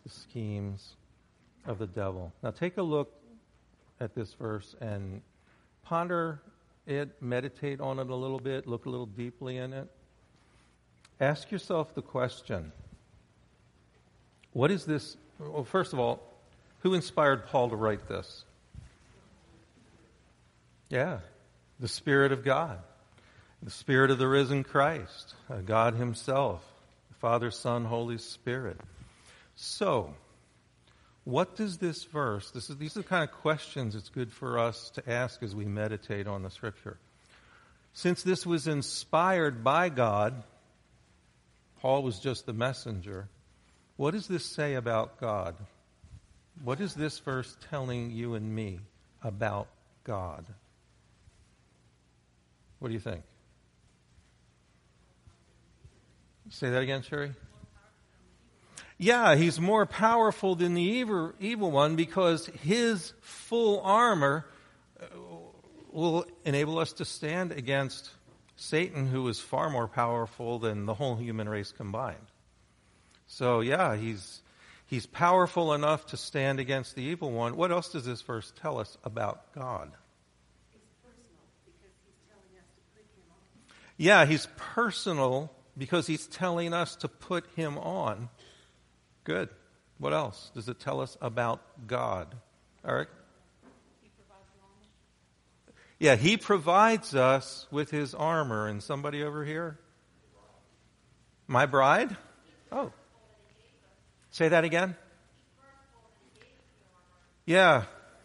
the schemes of the devil. Now take a look at this verse and ponder it, meditate on it a little bit, look a little deeply in it. Ask yourself the question, what is this? Well, first of all, who inspired Paul to write this? Yeah, the Spirit of God, the Spirit of the risen Christ, God himself, the Father, Son, Holy Spirit. So, what does this verse, these are the kind of questions it's good for us to ask as we meditate on the Scripture. Since this was inspired by God, Paul was just the messenger. What does this say about God? What is this verse telling you and me about God? What do you think? Say that again, Sherry? Yeah, he's more powerful than the evil one because his full armor will enable us to stand against Satan, who is far more powerful than the whole human race combined. So, yeah, he's powerful enough to stand against the evil one. What else does this verse tell us about God? It's personal because he's telling us to put him on. Yeah, he's personal because he's telling us to put him on. Good. What else does it tell us about God? Eric? He provides armor. Yeah, he provides us with his armor. And somebody over here? My bride? Oh. Say that again? Yeah.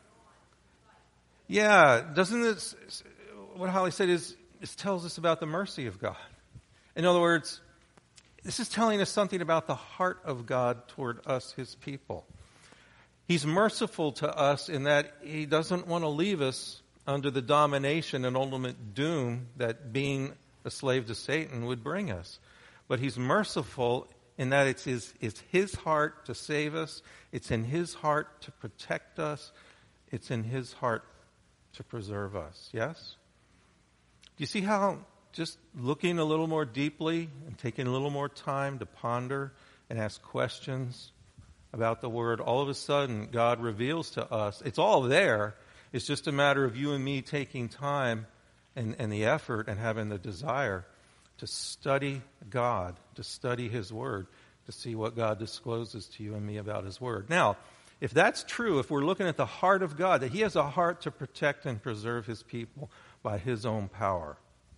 Yeah. Doesn't this, what Holly said is, this tells us about the mercy of God. In other words, this is telling us something about the heart of God toward us, his people. He's merciful to us in that he doesn't want to leave us under the domination and ultimate doom that being a slave to Satan would bring us. But he's merciful in that it's his heart to save us. It's in his heart to protect us. It's in his heart to preserve us. Yes? Do you see how just looking a little more deeply and taking a little more time to ponder and ask questions about the Word, all of a sudden God reveals to us, it's all there. It's just a matter of you and me taking time and the effort and having the desire to study God, to study his Word, to see what God discloses to you and me about his Word. Now, if that's true, if we're looking at the heart of God, that he has a heart to protect and preserve his people by his own power,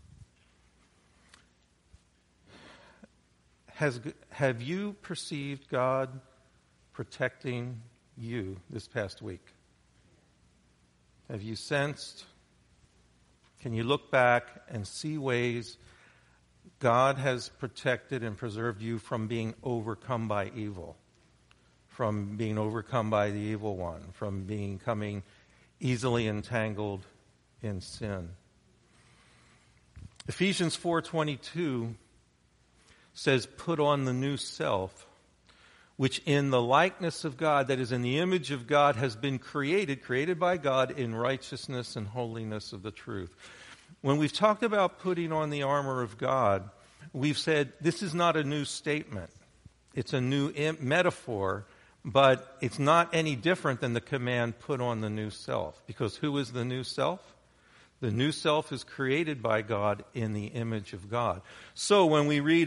have you perceived God protecting you this past week? Have you sensed? Can you look back and see ways God has protected and preserved you from being overcome by evil, from being overcome by the evil one, from becoming easily entangled in sin? Ephesians 4:22 says, put on the new self, which in the likeness of God, that is in the image of God, has been created by God in righteousness and holiness of the truth. When we've talked about putting on the armor of God, we've said this is not a new statement. It's a new metaphor, but it's not any different than the command, put on the new self. Because who is the new self? The new self is created by God in the image of God. So when we read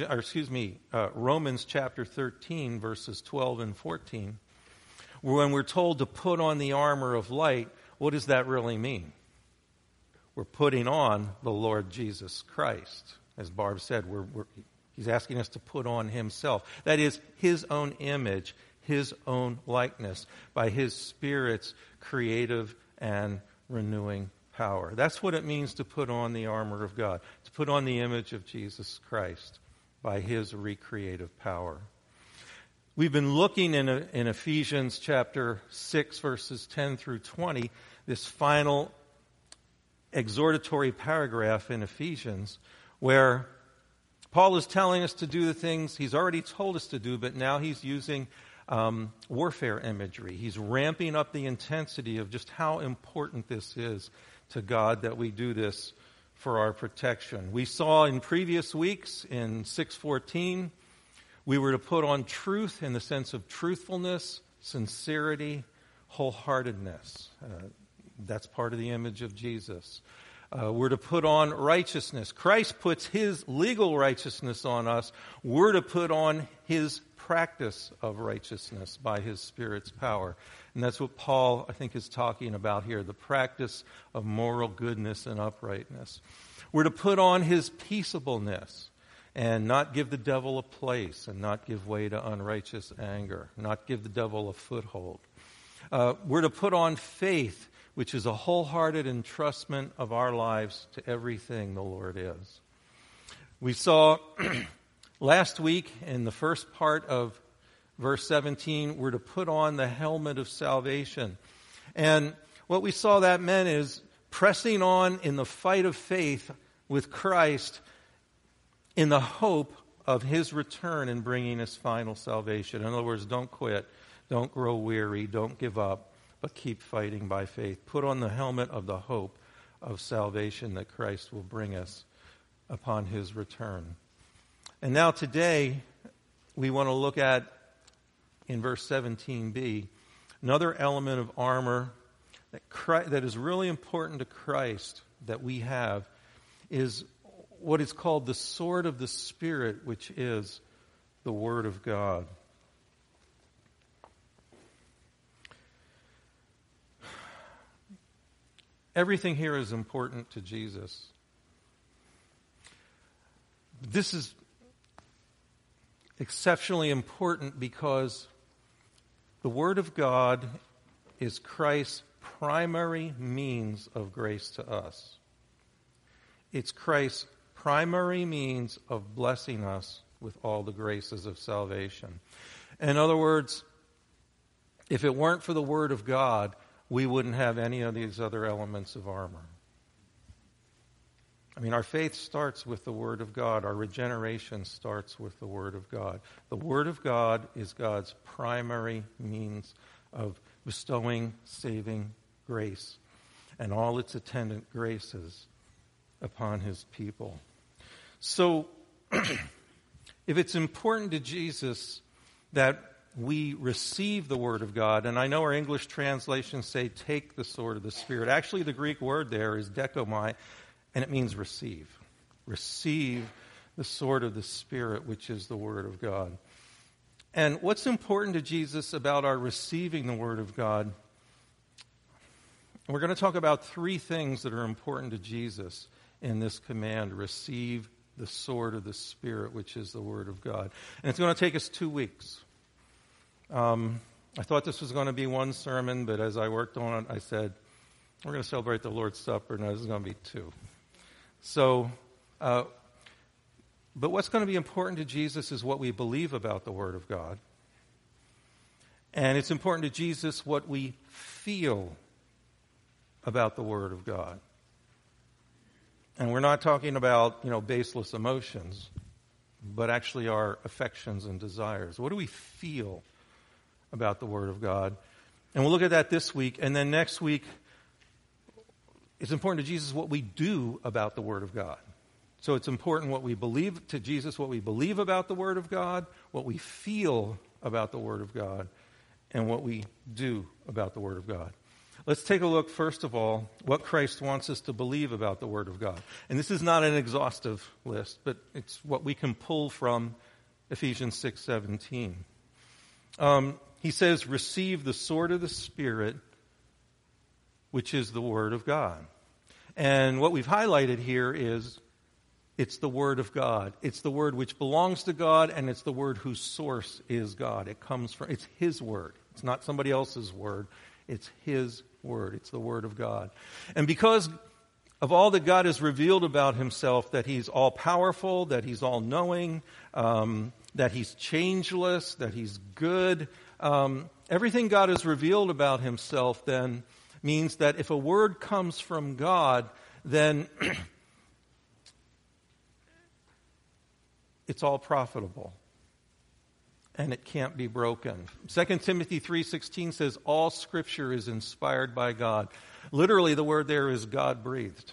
Romans chapter 13, verses 12 and 14, when we're told to put on the armor of light, what does that really mean? We're putting on the Lord Jesus Christ. As Barb said, he's asking us to put on himself. That is, his own image, his own likeness, by his Spirit's creative and renewing power. That's what it means to put on the armor of God, to put on the image of Jesus Christ by his recreative power. We've been looking in Ephesians chapter 6, verses 10 through 20, this final exhortatory paragraph in Ephesians, where Paul is telling us to do the things he's already told us to do, but now he's using warfare imagery. He's ramping up the intensity of just how important this is to God that we do this for our protection. We saw in previous weeks in 6:14 We were to put on truth in the sense of truthfulness, sincerity, wholeheartedness. That's part of the image of Jesus. We're to put on righteousness. Christ puts his legal righteousness on us. We're to put on his practice of righteousness by his Spirit's power. And that's what Paul, I think, is talking about here, the practice of moral goodness and uprightness. We're to put on his peaceableness and not give the devil a place and not give way to unrighteous anger, not give the devil a foothold. We're to put on faith, which is a wholehearted entrustment of our lives to everything the Lord is. We saw last week in the first part of verse 17, we're to put on the helmet of salvation. And what we saw that meant is pressing on in the fight of faith with Christ in the hope of his return and bringing his final salvation. In other words, don't quit, don't grow weary, don't give up, but keep fighting by faith. Put on the helmet of the hope of salvation that Christ will bring us upon his return. And now today, we want to look at, in verse 17b, another element of armor that is really important to Christ that we have is what is called the sword of the Spirit, which is the Word of God. Everything here is important to Jesus. This is exceptionally important because the Word of God is Christ's primary means of grace to us. It's Christ's primary means of blessing us with all the graces of salvation. In other words, if it weren't for the Word of God, we wouldn't have any of these other elements of armor. I mean, our faith starts with the Word of God. Our regeneration starts with the Word of God. The Word of God is God's primary means of bestowing saving grace and all its attendant graces upon his people. So, if it's important to Jesus that we receive the Word of God, and I know our English translations say take the sword of the Spirit. Actually, the Greek word there is dekomai, and it means receive. Receive the sword of the Spirit, which is the Word of God. And what's important to Jesus about our receiving the Word of God? We're going to talk about three things that are important to Jesus in this command: receive the sword of the Spirit, which is the Word of God. And it's going to take us 2 weeks. I thought this was going to be one sermon, but as I worked on it, I said, we're going to celebrate the Lord's Supper. No, this is going to be 2. So, but what's going to be important to Jesus is what we believe about the Word of God. And it's important to Jesus what we feel about the Word of God. And we're not talking about, baseless emotions, but actually our affections and desires. What do we feel about the Word of God? And we'll look at that this week. And then next week, it's important to Jesus what we do about the Word of God. So it's important what we believe to Jesus, what we believe about the Word of God, what we feel about the Word of God, and what we do about the Word of God. Let's take a look, first of all, what Christ wants us to believe about the Word of God. And this is not an exhaustive list, but it's what we can pull from Ephesians 6:17. He says, receive the sword of the Spirit, which is the Word of God. And what we've highlighted here is it's the Word of God. It's the Word which belongs to God, and it's the Word whose source is God. It's His Word. It's not somebody else's Word. It's His Word. It's the Word of God. And because of all that God has revealed about Himself, that He's all-powerful, that He's all-knowing, that He's changeless, that He's good, everything God has revealed about Himself then means that if a word comes from God, then it's all profitable. And it can't be broken. 2 Timothy 3:16 says, all Scripture is inspired by God. Literally, the word there is God-breathed.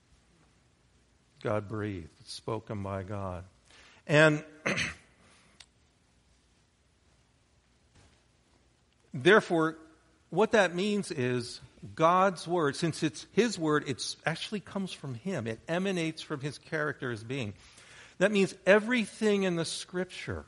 God-breathed. It's spoken by God. And Therefore, what that means is God's Word, since it's His Word, it actually comes from Him. It emanates from His character as being. That means everything in the Scripture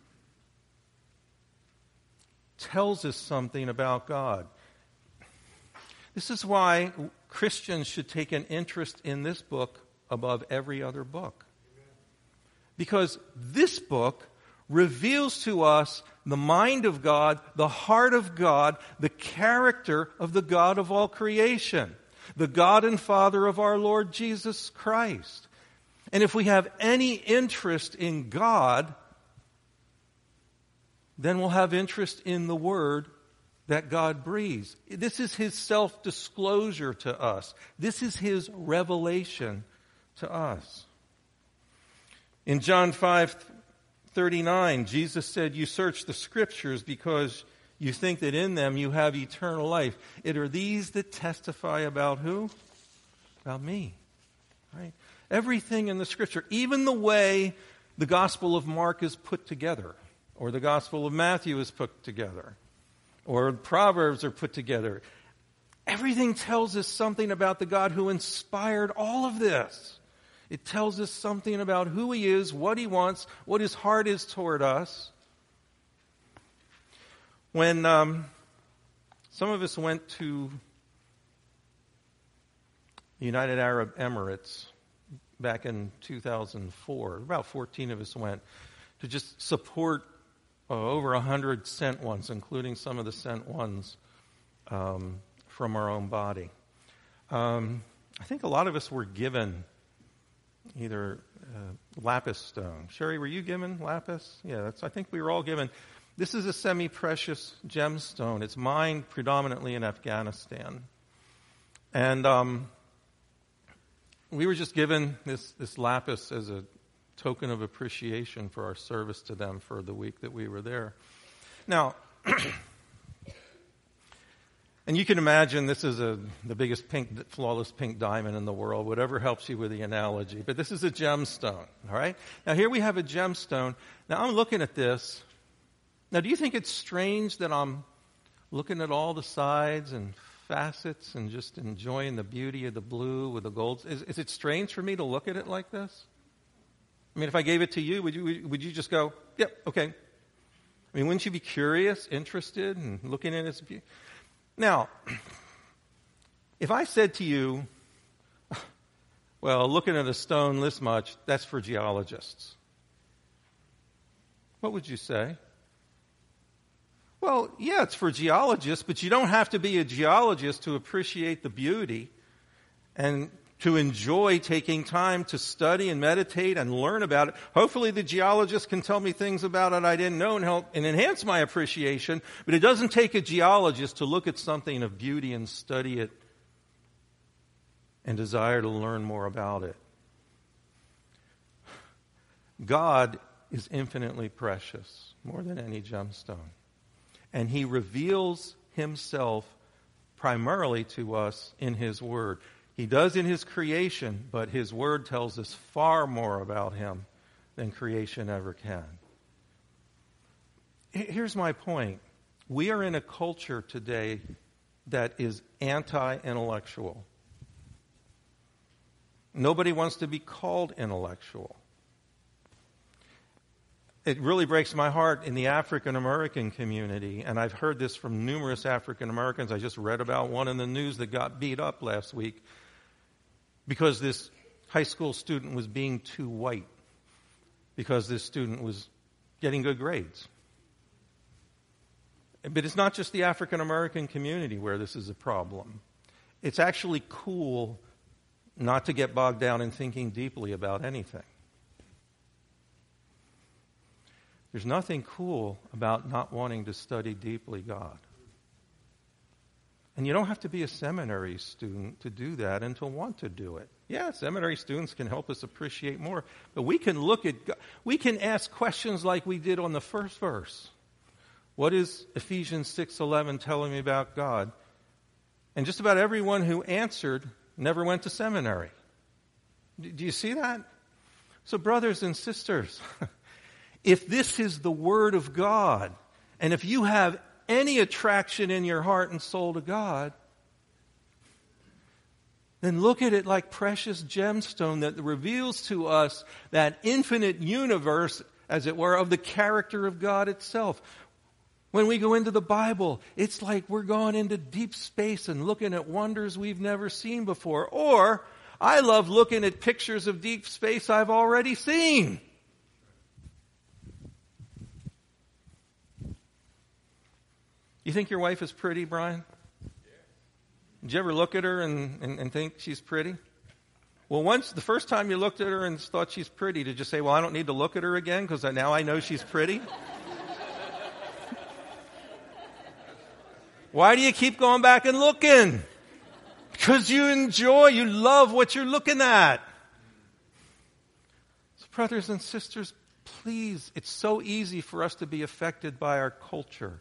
tells us something about God. This is why Christians should take an interest in this book above every other book. Because this book reveals to us the mind of God, the heart of God, the character of the God of all creation, the God and Father of our Lord Jesus Christ. And if we have any interest in God, then we'll have interest in the Word that God breathes. This is His self-disclosure to us. This is His revelation to us. In John 5:39, Jesus said, "You search the Scriptures because you think that in them you have eternal life. It are these that testify about who? About me." Right? Everything in the Scripture, even the way the Gospel of Mark is put together, or the Gospel of Matthew is put together, or Proverbs are put together. Everything tells us something about the God who inspired all of this. It tells us something about who He is, what He wants, what His heart is toward us. When some of us went to the United Arab Emirates back in 2004, about 14 of us went to just support over 100 sent ones, including some of the sent ones from our own body. I think a lot of us were given either lapis stone. Sherry, were you given lapis? Yeah, I think we were all given. This is a semi-precious gemstone. It's mined predominantly in Afghanistan. And we were just given this lapis as a token of appreciation for our service to them for the week that we were there. Now, and you can imagine this is the biggest flawless pink diamond in the world, whatever helps you with the analogy. But this is a gemstone, all right? Now, here we have a gemstone. Now, I'm looking at this. Now, do you think it's strange that I'm looking at all the sides and facets and just enjoying the beauty of the blue with the gold? Is it strange for me to look at it like this? I mean, if I gave it to you, would you just go, yep, okay? I mean, wouldn't you be curious, interested, in looking at its beauty? Now, if I said to you, well, looking at a stone this much, that's for geologists, what would you say? Well, yeah, it's for geologists, but you don't have to be a geologist to appreciate the beauty and to enjoy taking time to study and meditate and learn about it. Hopefully the geologist can tell me things about it I didn't know and help and enhance my appreciation, but it doesn't take a geologist to look at something of beauty and study it and desire to learn more about it. God is infinitely precious, more than any gemstone. And He reveals Himself primarily to us in His Word. He does in His creation, but His Word tells us far more about Him than creation ever can. Here's my point. We are in a culture today that is anti-intellectual. Nobody wants to be called intellectual. It really breaks my heart in the African American community, and I've heard this from numerous African Americans. I just read about one in the news that got beat up last week because this high school student was being too white, because this student was getting good grades. But it's not just the African American community where this is a problem. It's actually cool not to get bogged down in thinking deeply about anything. There's nothing cool about not wanting to study deeply God. And you don't have to be a seminary student to do that and to want to do it. Yeah, seminary students can help us appreciate more. But we can look at God. We can ask questions like we did on the first verse. What is Ephesians 6:11 telling me about God? And just about everyone who answered never went to seminary. Do you see that? So brothers and sisters, if this is the Word of God, and if you have any attraction in your heart and soul to God, then look at it like precious gemstone that reveals to us that infinite universe, as it were, of the character of God itself. When we go into the Bible, it's like we're going into deep space and looking at wonders we've never seen before. Or, I love looking at pictures of deep space I've already seen. You think your wife is pretty, Brian? Did you ever look at her and think she's pretty? Well, the first time you looked at her and thought she's pretty, did you say, well, I don't need to look at her again because now I know she's pretty? Why do you keep going back and looking? Because you love what you're looking at. So brothers and sisters, please, it's so easy for us to be affected by our culture.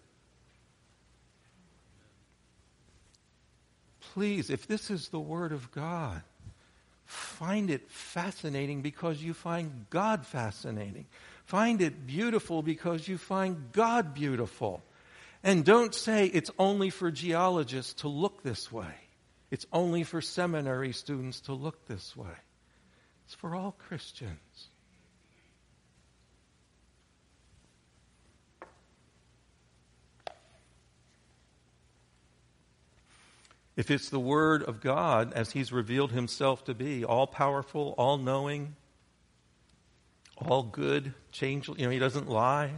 Please, if this is the Word of God, find it fascinating because you find God fascinating. Find it beautiful because you find God beautiful. And don't say it's only for geologists to look this way. It's only for seminary students to look this way. It's for all Christians. If it's the Word of God as He's revealed Himself to be, all-powerful, all-knowing, all good, changeable, He doesn't lie.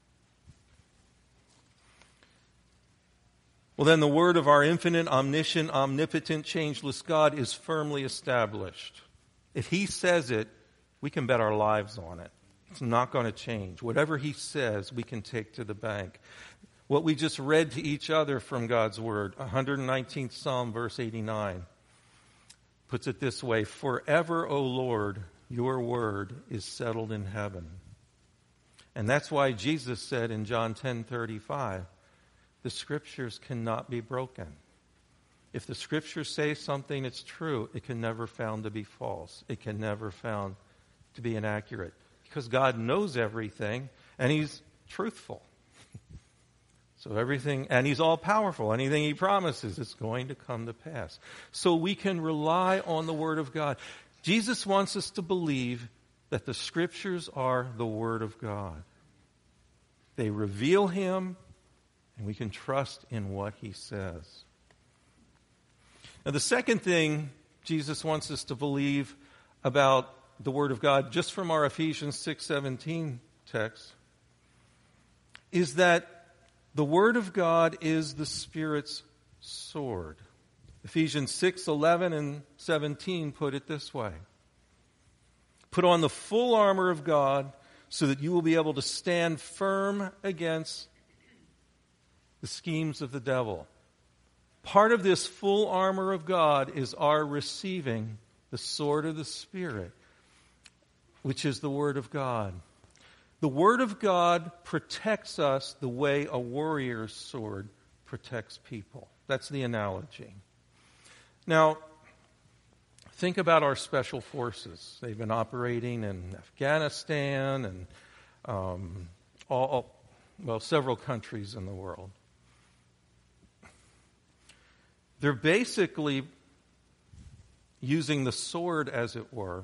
Well, then the word of our infinite, omniscient, omnipotent, changeless God is firmly established. If He says it, we can bet our lives on it. It's not going to change. Whatever He says, we can take to the bank. What we just read to each other from God's Word, 119th Psalm, verse 89, puts it this way: forever, O Lord, your word is settled in heaven. And that's why Jesus said in John 10:35, the Scriptures cannot be broken. If the Scriptures say something, it's true. It can never found to be false. It can never found to be inaccurate. Because God knows everything, and He's truthful. So everything, and He's all-powerful. Anything He promises is going to come to pass. So we can rely on the Word of God. Jesus wants us to believe that the Scriptures are the Word of God. They reveal Him, and we can trust in what He says. Now, the second thing Jesus wants us to believe about the Word of God, just from our Ephesians 6:17 text, is that the Word of God is the Spirit's sword. Ephesians 6:11 and 17 put it this way: put on the full armor of God so that you will be able to stand firm against the schemes of the devil. Part of this full armor of God is our receiving the sword of the Spirit, which is the Word of God. The Word of God protects us the way a warrior's sword protects people. That's the analogy. Now, think about our special forces. They've been operating in Afghanistan and several countries in the world. They're basically using the sword, as it were,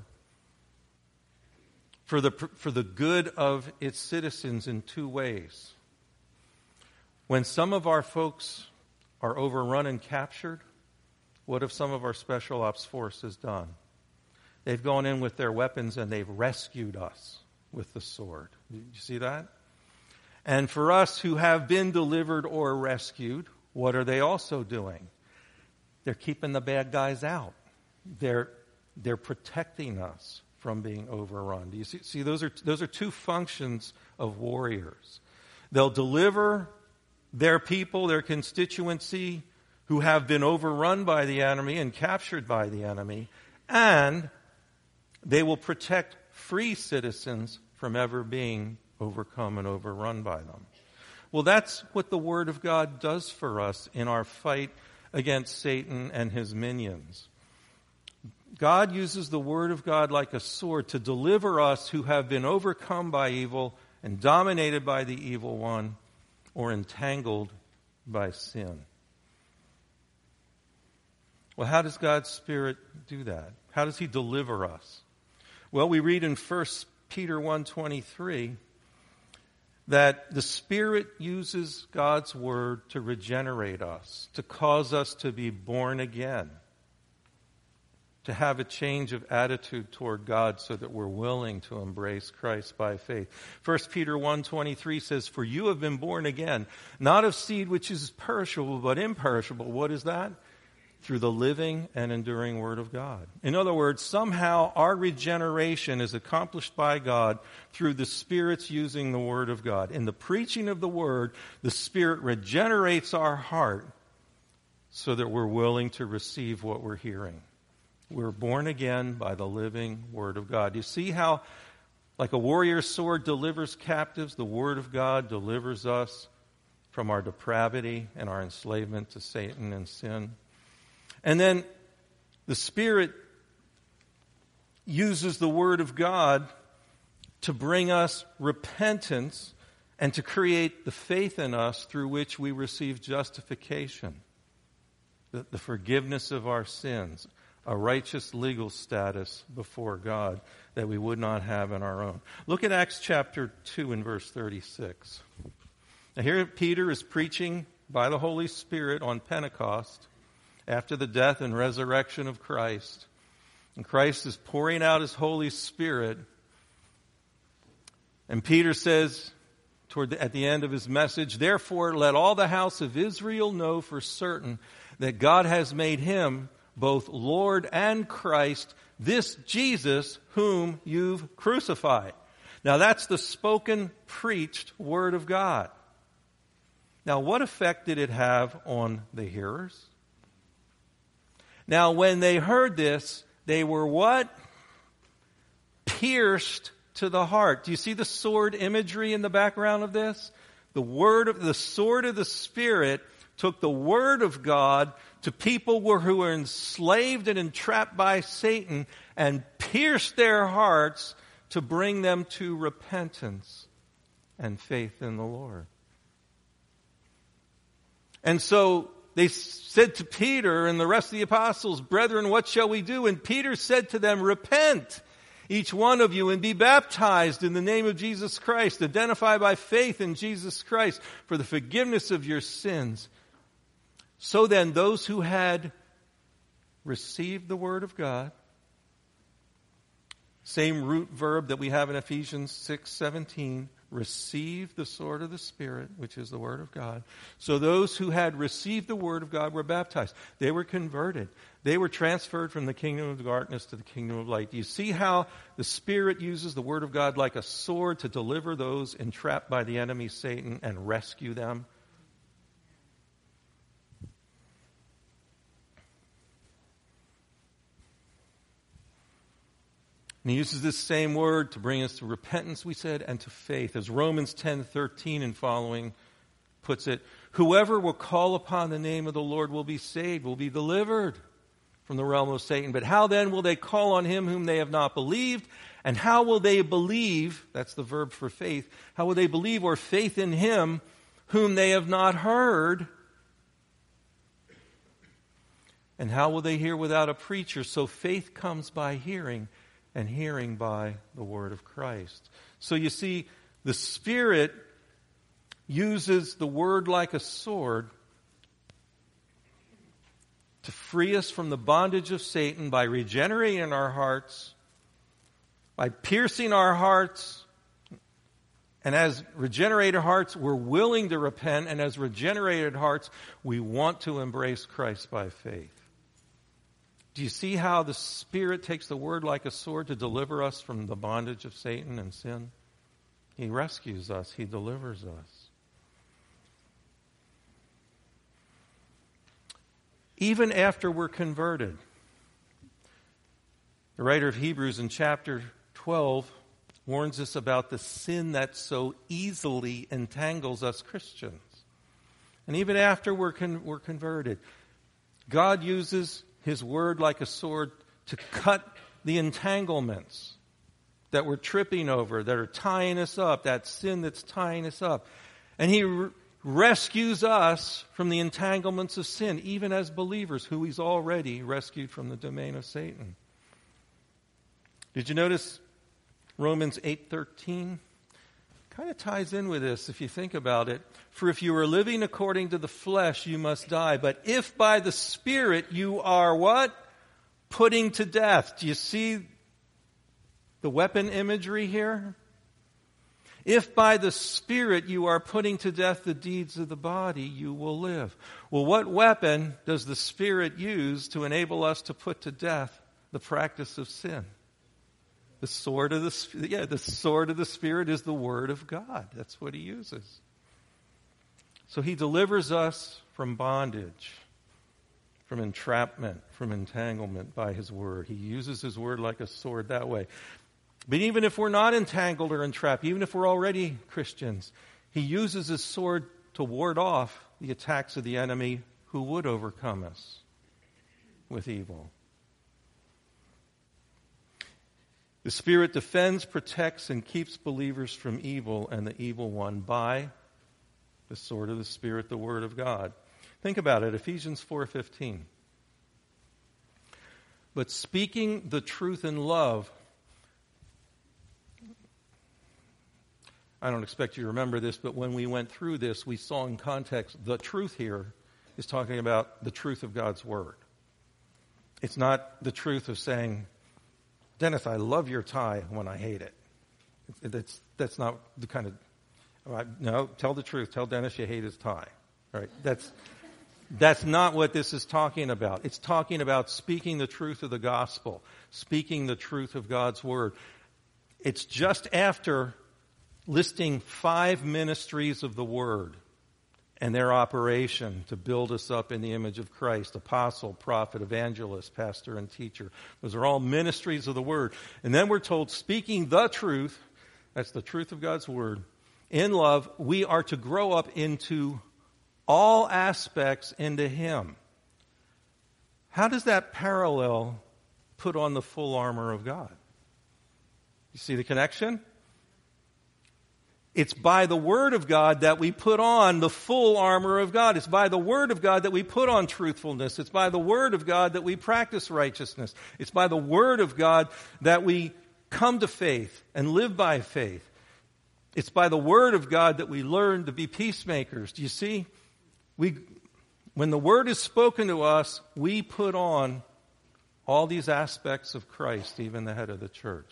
for the good of its citizens in two ways. When some of our folks are overrun and captured, what have some of our special ops forces done? They've gone in with their weapons and they've rescued us with the sword. Did you see that? And for us who have been delivered or rescued, what are they also doing? They're keeping the bad guys out. They're protecting us from being overrun. Do you see? Those are two functions of warriors. They'll deliver their people, their constituency, who have been overrun by the enemy and captured by the enemy, and they will protect free citizens from ever being overcome and overrun by them. Well, that's what the Word of God does for us in our fight against Satan and his minions. God uses the Word of God like a sword to deliver us who have been overcome by evil and dominated by the evil one or entangled by sin. Well, how does God's Spirit do that? How does He deliver us? Well, we read in 1 Peter 1:23 that the Spirit uses God's Word to regenerate us, to cause us to be born again, to have a change of attitude toward God so that we're willing to embrace Christ by faith. 1 Peter 1:23 says, "For you have been born again, not of seed which is perishable, but imperishable." What is that? Through the living and enduring Word of God. In other words, somehow our regeneration is accomplished by God through the Spirit's using the Word of God. In the preaching of the Word, the Spirit regenerates our heart so that we're willing to receive what we're hearing. We're born again by the living Word of God. You see how, like a warrior's sword delivers captives, the Word of God delivers us from our depravity and our enslavement to Satan and sin. And then the Spirit uses the Word of God to bring us repentance and to create the faith in us through which we receive justification, the forgiveness of our sins, a righteous legal status before God that we would not have in our own. Look at Acts chapter 2 and verse 36. Now here Peter is preaching by the Holy Spirit on Pentecost after the death and resurrection of Christ. And Christ is pouring out His Holy Spirit. And Peter says at the end of his message, "Therefore let all the house of Israel know for certain that God has made Him both Lord and Christ, this Jesus whom you've crucified." Now that's the spoken, preached Word of God. Now what effect did it have on the hearers? Now when they heard this, they were what? Pierced to the heart. Do you see the sword imagery in the background of this? The sword of the Spirit took the Word of God to people who were enslaved and entrapped by Satan and pierced their hearts to bring them to repentance and faith in the Lord. And so they said to Peter and the rest of the apostles, "Brethren, what shall we do?" And Peter said to them, "Repent, each one of you, and be baptized in the name of Jesus Christ. Identify by faith in Jesus Christ for the forgiveness of your sins." So then, those who had received the Word of God, same root verb that we have in Ephesians 6:17, receive the sword of the Spirit, which is the Word of God. So those who had received the Word of God were baptized. They were converted. They were transferred from the kingdom of darkness to the kingdom of light. Do you see how the Spirit uses the Word of God like a sword to deliver those entrapped by the enemy Satan and rescue them? And He uses this same word to bring us to repentance, we said, and to faith. As Romans 10:13 and following puts it, "Whoever will call upon the name of the Lord will be saved, will be delivered from the realm of Satan. But how then will they call on Him whom they have not believed? And how will they believe," that's the verb for faith, "how will they believe or faith in Him whom they have not heard? And how will they hear without a preacher? So faith comes by hearing, and hearing by the Word of Christ." So you see, the Spirit uses the Word like a sword to free us from the bondage of Satan by regenerating our hearts, by piercing our hearts. And as regenerated hearts, we're willing to repent. And as regenerated hearts, we want to embrace Christ by faith. Do you see how the Spirit takes the Word like a sword to deliver us from the bondage of Satan and sin? He rescues us. He delivers us. Even after we're converted. The writer of Hebrews in chapter 12 warns us about the sin that so easily entangles us Christians. And even after we're converted, God uses His Word like a sword to cut the entanglements that we're tripping over, that are tying us up, that sin that's tying us up. And rescues us from the entanglements of sin, even as believers, who he's already rescued from the domain of Satan. Did you notice Romans 8:13? Kind of ties in with this if you think about it. For if you are living according to the flesh, you must die. But if by the Spirit you are what? Putting to death. Do you see the weapon imagery here? If by the Spirit you are putting to death the deeds of the body, you will live. Well, what weapon does the Spirit use to enable us to put to death the practice of sin? The sword of the Spirit is the Word of God. That's what he uses. So he delivers us from bondage, from entrapment, from entanglement by his Word. He uses his Word like a sword that way. But even if we're not entangled or entrapped, even if we're already Christians, he uses his sword to ward off the attacks of the enemy who would overcome us with evil. The Spirit defends, protects, and keeps believers from evil and the evil one by the sword of the Spirit, the Word of God. Think about it, Ephesians 4:15. But speaking the truth in love, I don't expect you to remember this, but when we went through this, we saw in context the truth here is talking about the truth of God's Word. It's not the truth of saying, Dennis, I love your tie when I hate it. That's not the kind of... No, tell the truth. Tell Dennis you hate his tie. All right? That's not what this is talking about. It's talking about speaking the truth of the gospel, speaking the truth of God's Word. It's just after listing 5 ministries of the Word and their operation to build us up in the image of Christ: apostle, prophet, evangelist, pastor, and teacher. Those are all ministries of the Word. And then we're told, speaking the truth, that's the truth of God's Word, in love, we are to grow up into all aspects into Him. How does that parallel put on the full armor of God? You see the connection? It's by the Word of God that we put on the full armor of God. It's by the Word of God that we put on truthfulness. It's by the Word of God that we practice righteousness. It's by the Word of God that we come to faith and live by faith. It's by the Word of God that we learn to be peacemakers. Do you see? When the Word is spoken to us, we put on all these aspects of Christ, even the head of the church.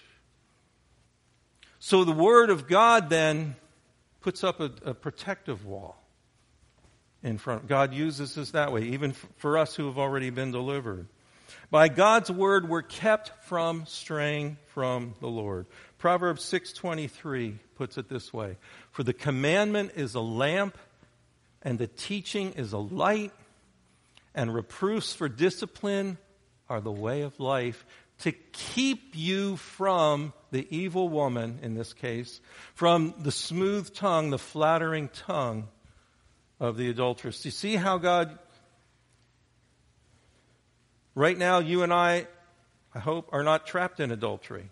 So the Word of God then puts up a protective wall in front. God uses us that way, even for us who have already been delivered. By God's Word, we're kept from straying from the Lord. Proverbs 6:23 puts it this way: for the commandment is a lamp, and the teaching is a light, and reproofs for discipline are the way of life, to keep you from the evil woman, in this case, from the smooth tongue, the flattering tongue of the adulteress. You see how God, right now, you and I hope, are not trapped in adultery.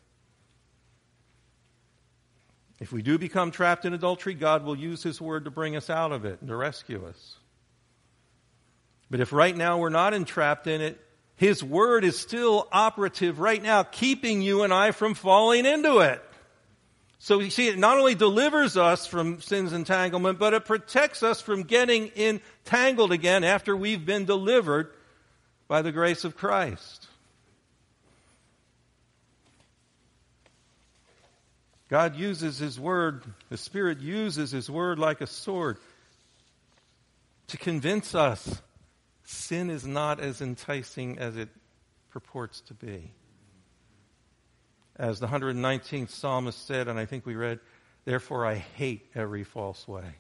If we do become trapped in adultery, God will use His Word to bring us out of it and to rescue us. But if right now we're not entrapped in it, His Word is still operative right now, keeping you and I from falling into it. So you see, it not only delivers us from sin's entanglement, but it protects us from getting entangled again after we've been delivered by the grace of Christ. God uses His Word, the Spirit uses His Word like a sword to convince us sin is not as enticing as it purports to be. As the 119th psalmist said, and I think we read, therefore I hate every false way.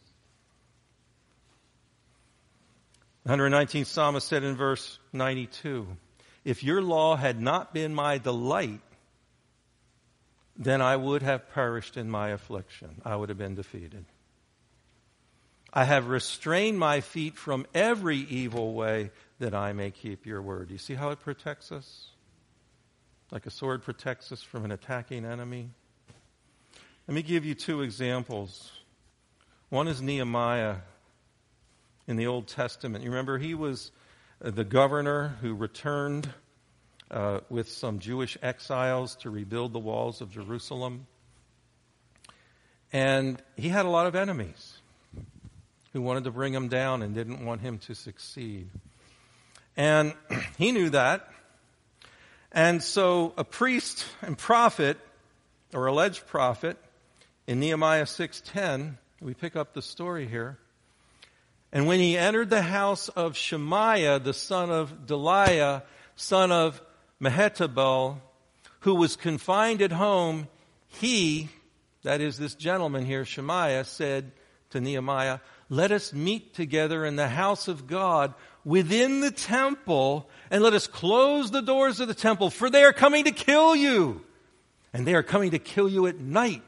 The 119th psalmist said in verse 92, if your law had not been my delight, then I would have perished in my affliction. I would have been defeated. I have restrained my feet from every evil way that I may keep your word. You see how it protects us? Like a sword protects us from an attacking enemy. Let me give you 2 examples. One is Nehemiah in the Old Testament. You remember he was the governor who returned with some Jewish exiles to rebuild the walls of Jerusalem. And he had a lot of enemies who wanted to bring him down and didn't want him to succeed. And he knew that. And so a priest and prophet, or alleged prophet, in Nehemiah 6:10, we pick up the story here. And when he entered the house of Shemaiah, the son of Delaiah, son of Mehetabel, who was confined at home, he, that is this gentleman here, Shemaiah, said to Nehemiah, "Let us meet together in the house of God within the temple, and let us close the doors of the temple, for they are coming to kill you, and they are coming to kill you at night."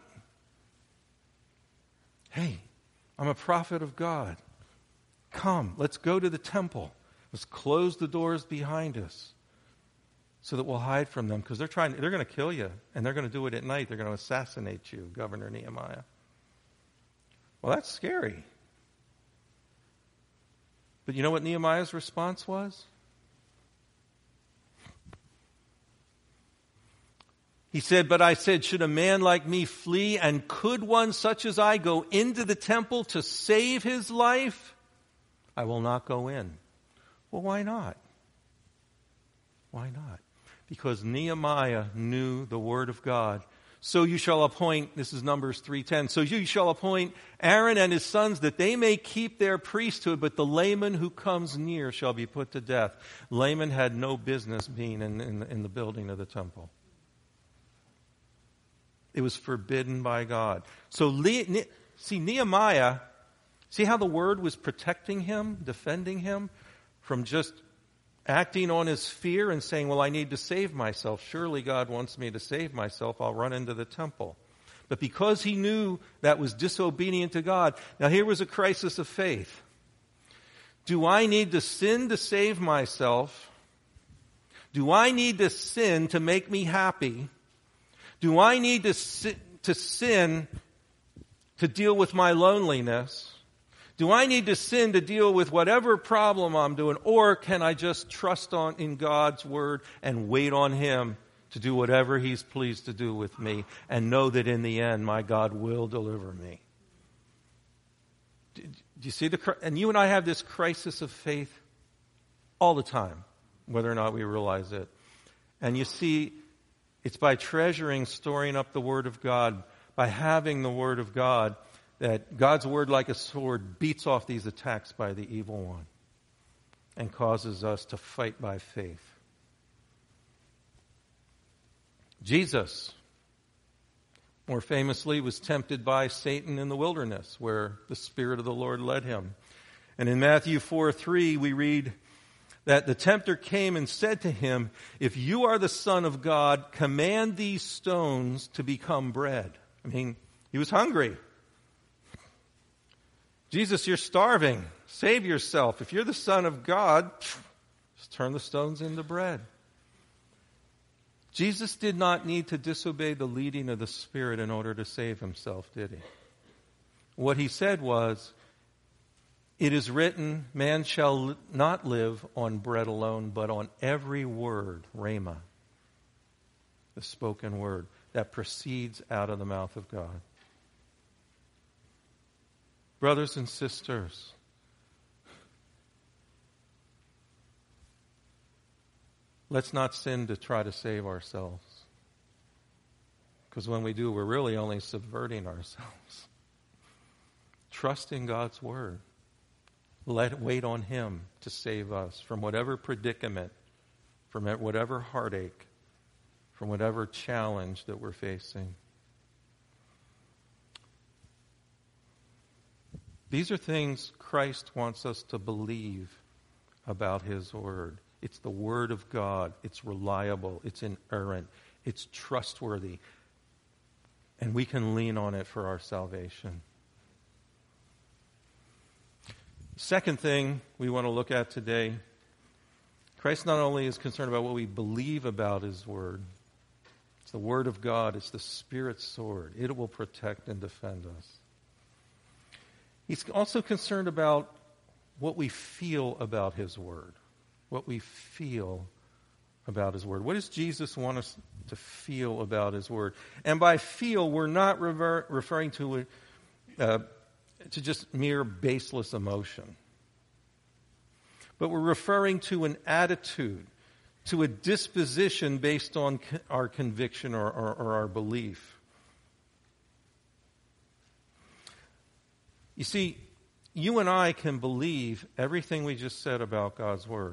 Hey, I'm a prophet of God. Come, let's go to the temple. Let's close the doors behind us so that we'll hide from them, because they're going to kill you, and they're going to do it at night. They're going to assassinate you, Governor Nehemiah. Well, that's scary. But you know what Nehemiah's response was? He said, "But I said, should a man like me flee, and could one such as I go into the temple to save his life? I will not go in." Well, why not? Why not? Because Nehemiah knew the word of God. "So you shall appoint," this is Numbers 3:10, "so you shall appoint Aaron and his sons that they may keep their priesthood, but the layman who comes near shall be put to death." Layman had no business being in the building of the temple. It was forbidden by God. So Nehemiah, see how the word was protecting him, defending him from just acting on his fear and saying, "Well, I need to save myself. Surely God wants me to save myself. I'll run into the temple." But because he knew that was disobedient to God, now here was a crisis of faith. Do I need to sin to save myself? Do I need to sin to make me happy? Do I need to sin to deal with my loneliness? Do I need to sin to deal with whatever problem I'm doing? Or can I just trust in God's word and wait on Him to do whatever He's pleased to do with me, and know that in the end my God will deliver me? Do you see and you and I have this crisis of faith all the time, whether or not we realize it. And you see, it's by treasuring, storing up the Word of God, by having the Word of God, that God's Word, like a sword, beats off these attacks by the evil one and causes us to fight by faith. Jesus, more famously, was tempted by Satan in the wilderness, where the Spirit of the Lord led him. And in Matthew 4:3, we read that the tempter came and said to him, "If you are the Son of God, command these stones to become bread." I mean, he was hungry. "Jesus, you're starving. Save yourself. If you're the Son of God, just turn the stones into bread." Jesus did not need to disobey the leading of the Spirit in order to save himself, did he? What he said was, "It is written, man shall not live on bread alone, but on every word," rhema, the spoken word, "that proceeds out of the mouth of God." Brothers and sisters, let's not sin to try to save ourselves. Because when we do, we're really only subverting ourselves. Trust in God's word. Wait on Him to save us from whatever predicament, from whatever heartache, from whatever challenge that we're facing. These are things Christ wants us to believe about His Word. It's the Word of God. It's reliable. It's inerrant. It's trustworthy. And we can lean on it for our salvation. Second thing we want to look at today, Christ not only is concerned about what we believe about His Word, it's the Word of God, it's the Spirit's sword. It will protect and defend us. He's also concerned about what we feel about his word. What we feel about his word. What does Jesus want us to feel about his word? And by feel, we're not referring to just mere baseless emotion. But we're referring to an attitude, to a disposition based on our conviction or our belief. You see, you and I can believe everything we just said about God's word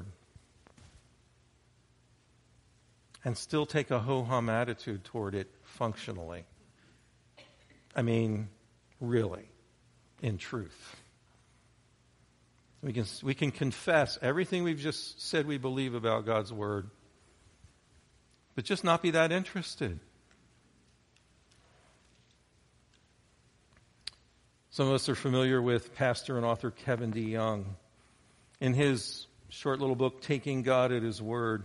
and still take a ho-hum attitude toward it functionally. I mean, really, in truth. We can confess everything we've just said we believe about God's word, but just not be that interested. Some of us are familiar with pastor and author Kevin DeYoung. In his short little book, Taking God at His Word,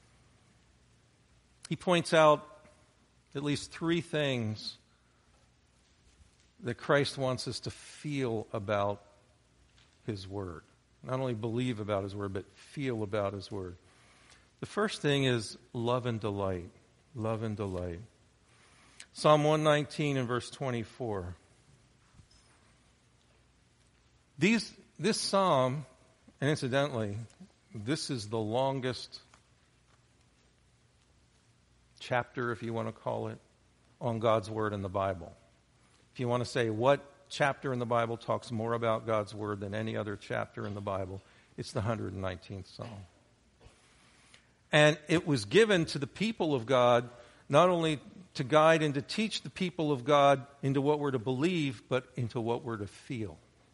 he points out at least 3 things that Christ wants us to feel about his word. Not only believe about his word, but feel about his word. The first thing is love and delight. Love and delight. Psalm 119 and verse 24. This psalm, and incidentally, this is the longest chapter, if you want to call it, on God's word in the Bible. If you want to say what chapter in the Bible talks more about God's word than any other chapter in the Bible, it's the 119th Psalm. And it was given to the people of God not only to guide and to teach the people of God into what we're to believe, but into what we're to feel.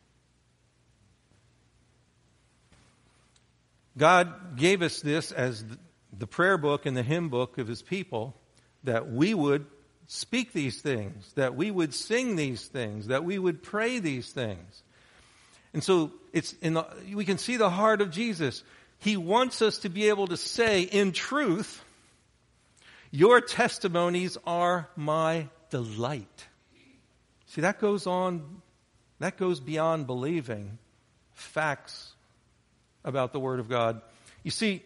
God gave us this as the prayer book and the hymn book of his people, that we would speak these things, that we would sing these things, that we would pray these things. And so we can see the heart of Jesus. He wants us to be able to say, in truth, your testimonies are my delight. See, that goes beyond believing facts about the Word of God. You see,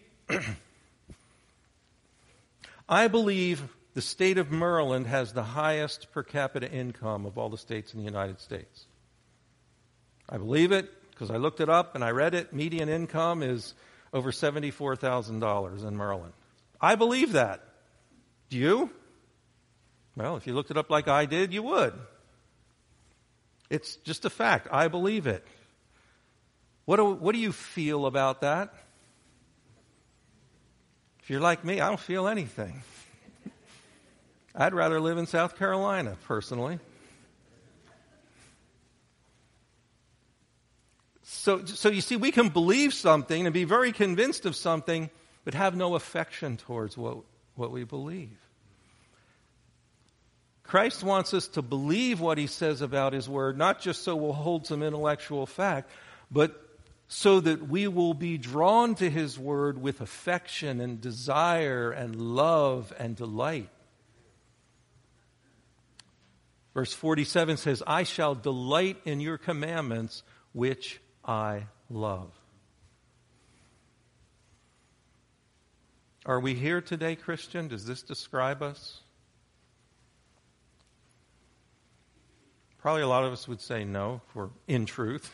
I believe the state of Maryland has the highest per capita income of all the states in the United States. I believe it because I looked it up and I read it. Median income is over $74,000 in Maryland. I believe that. Do you? Well, if you looked it up like I did, you would. It's just a fact. I believe it. What do you feel about that? If you're like me, I don't feel anything. I'd rather live in South Carolina, personally. So you see, we can believe something and be very convinced of something, but have no affection towards what we believe. Christ wants us to believe what he says about his word, not just so we'll hold some intellectual fact, but so that we will be drawn to his word with affection and desire and love and delight. Verse 47 says, I shall delight in your commandments, which I love. Are we here today, Christian? Does this describe us? Probably a lot of us would say no, if we're in truth.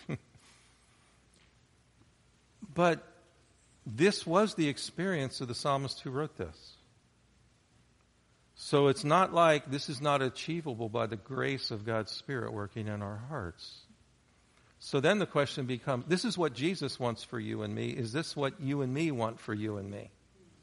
But this was the experience of the psalmist who wrote this. So it's not like this is not achievable by the grace of God's Spirit working in our hearts. So then the question becomes, this is what Jesus wants for you and me. Is this what you and me want for you and me?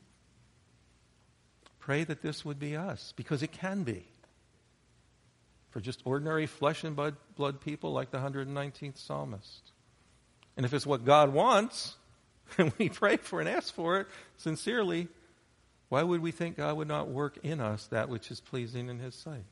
Pray that this would be us, because it can be. For just ordinary flesh and blood people like the 119th psalmist. And if it's what God wants, and we pray for and ask for it sincerely, why would we think God would not work in us that which is pleasing in his sight?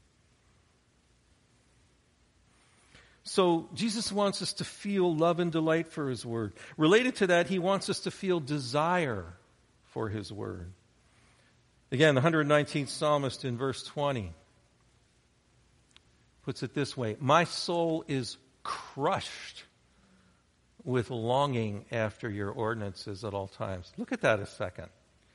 So Jesus wants us to feel love and delight for his word. Related to that, he wants us to feel desire for his word. Again, the 119th psalmist in verse 20 puts it this way, my soul is crushed with longing after your ordinances at all times. Look at that a second.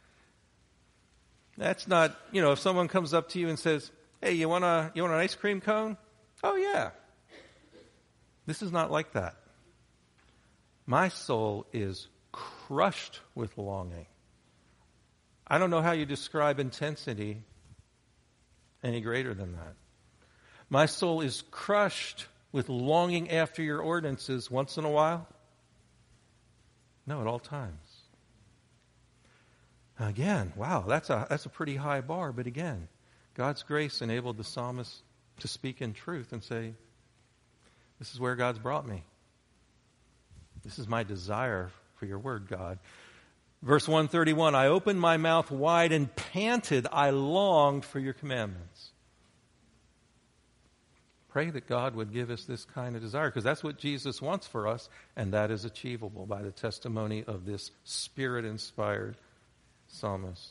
That's not, if someone comes up to you and says, hey, you want an ice cream cone? Oh, yeah. This is not like that. My soul is crushed with longing. I don't know how you describe intensity any greater than that. My soul is crushed with longing after your ordinances once in a while. No, at all times. Again, wow, that's a pretty high bar. But again, God's grace enabled the psalmist to speak in truth and say, this is where God's brought me. This is my desire for your word, God. Verse 131, I opened my mouth wide and panted. I longed for your commandments. Pray that God would give us this kind of desire, because that's what Jesus wants for us, and that is achievable by the testimony of this Spirit-inspired psalmist.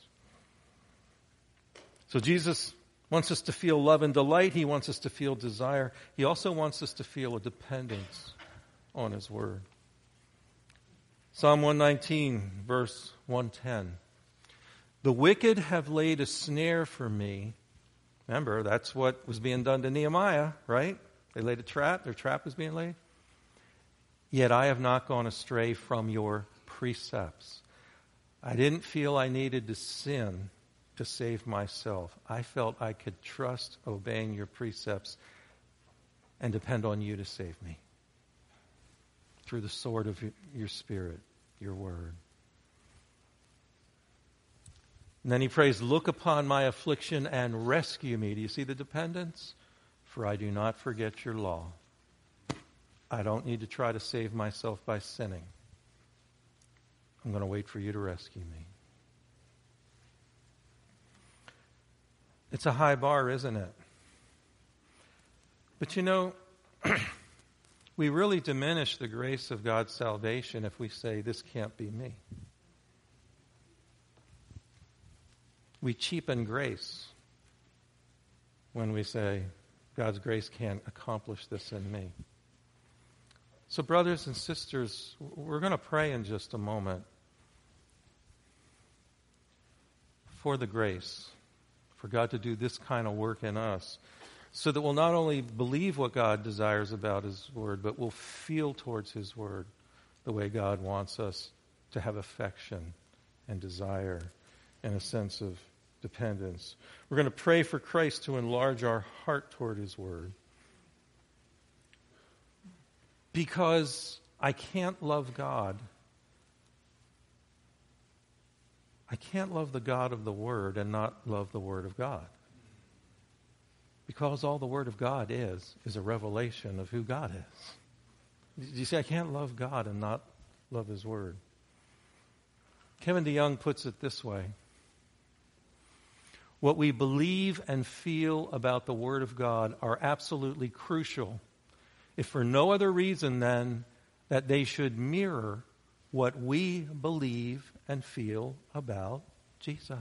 So Jesus wants us to feel love and delight. He wants us to feel desire. He also wants us to feel a dependence on his word. Psalm 119, verse 110. The wicked have laid a snare for me. Remember, that's what was being done to Nehemiah, right? They laid a trap. Their trap was being laid. Yet I have not gone astray from your precepts. I didn't feel I needed to sin to save myself. I felt I could trust obeying your precepts and depend on you to save me through the sword of your Spirit, your word. And then he prays, look upon my affliction and rescue me. Do you see the dependence? For I do not forget your law. I don't need to try to save myself by sinning. I'm going to wait for you to rescue me. It's a high bar, isn't it? But we really diminish the grace of God's salvation if we say, this can't be me. We cheapen grace when we say, God's grace can't accomplish this in me. So brothers and sisters, we're going to pray in just a moment for the grace, for God to do this kind of work in us, so that we'll not only believe what God desires about his word, but we'll feel towards his word the way God wants us to have affection and desire and a sense of dependence. We're going to pray for Christ to enlarge our heart toward his word. Because I can't love God. I can't love the God of the Word and not love the Word of God. Because all the Word of God is a revelation of who God is. You see, I can't love God and not love his Word. Kevin DeYoung puts it this way. What we believe and feel about the Word of God are absolutely crucial, if for no other reason than that they should mirror what we believe and feel about Jesus.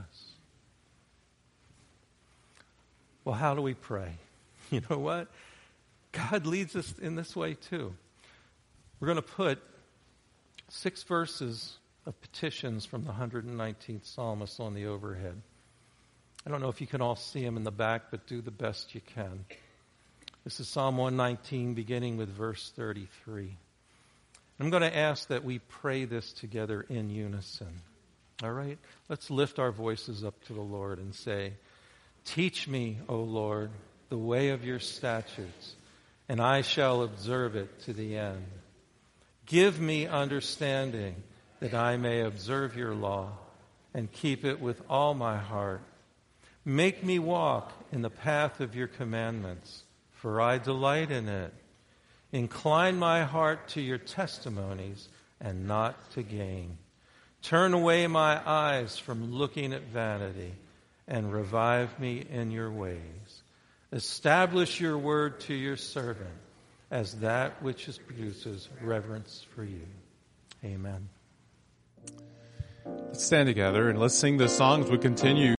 Well, how do we pray? You know what? God leads us in this way too. We're going to put 6 verses of petitions from the 119th Psalmist on the overhead. I don't know if you can all see them in the back, but do the best you can. This is Psalm 119, beginning with verse 33. I'm going to ask that we pray this together in unison. All right? Let's lift our voices up to the Lord and say, teach me, O Lord, the way of your statutes, and I shall observe it to the end. Give me understanding that I may observe your law and keep it with all my heart. Make me walk in the path of your commandments, for I delight in it. Incline my heart to your testimonies and not to gain. Turn away my eyes from looking at vanity and revive me in your ways. Establish your word to your servant as that which produces reverence for you. Amen. Let's stand together and let's sing the songs. We continue